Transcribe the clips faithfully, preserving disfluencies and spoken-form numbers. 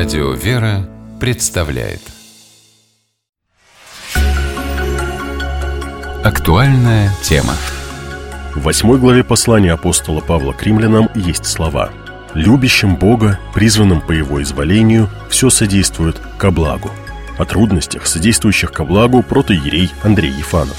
Радио «Вера» представляет актуальная тема. В восьмой главе послания апостола Павла к римлянам есть слова: «Любящим Бога, призванным по Его изволению, все содействует ко благу». О трудностях, содействующих ко благу, протоиерей Андрей Ефанов.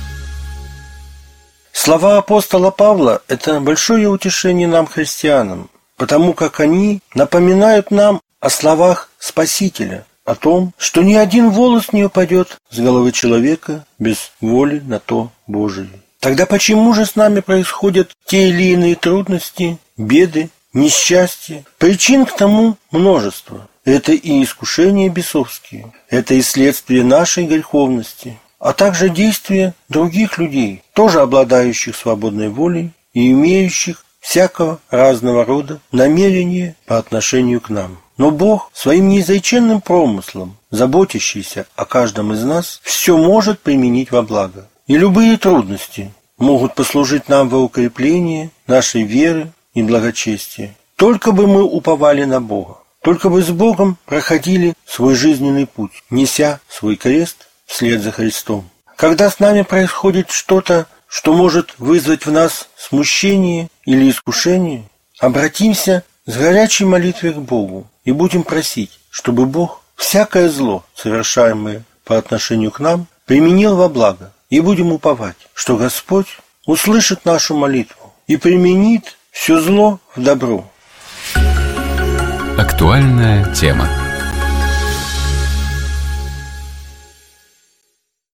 Слова апостола Павла – это большое утешение нам, христианам, потому как они напоминают нам о словах Спасителя, о том, что ни один волос не упадет с головы человека без воли на то Божией. Тогда почему же с нами происходят те или иные трудности, беды, несчастья? Причин к тому множество. Это и искушения бесовские, это и следствие нашей греховности, а также действия других людей, тоже обладающих свободной волей и имеющих всякого разного рода намерения по отношению к нам. Но Бог своим неизреченным промыслом, заботящийся о каждом из нас, все может применить во благо. И любые трудности могут послужить нам во укрепление нашей веры и благочестия. Только бы мы уповали на Бога, только бы с Богом проходили свой жизненный путь, неся свой крест вслед за Христом. Когда с нами происходит что-то, что может вызвать в нас смущение или искушение, обратимся с горячей молитвой к Богу и будем просить, чтобы Бог всякое зло, совершаемое по отношению к нам, применил во благо, и будем уповать, что Господь услышит нашу молитву и применит все зло в добро. Актуальная тема.